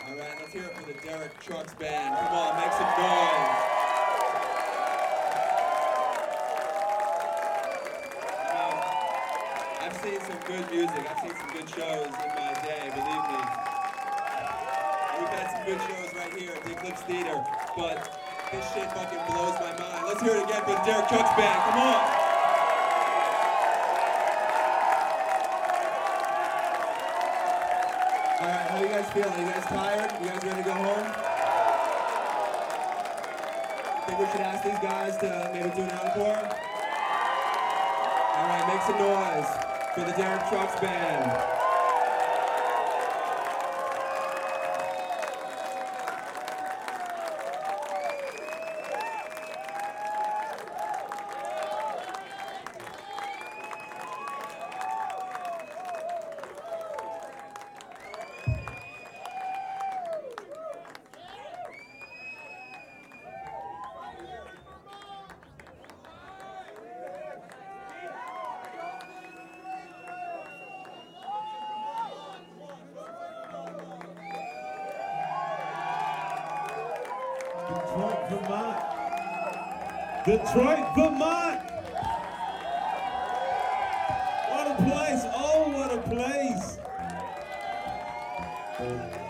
All right, let's hear it for the Derek Trucks Band. Come on, make some noise. I've seen some good music. I've seen some good shows in my day, believe me. We've had some good shows right here at the Eclipse Theater, but this shit fucking blows my mind. Let's hear it again for the Derek Trucks Band. Come on. All right, how you guys feeling? You guys tired? You guys ready to go home? Think we should ask these guys to maybe do an encore? All right, make some noise for the Derek Trucks Band. Detroit, Vermont. Detroit, Vermont. What a place. Oh, what a place.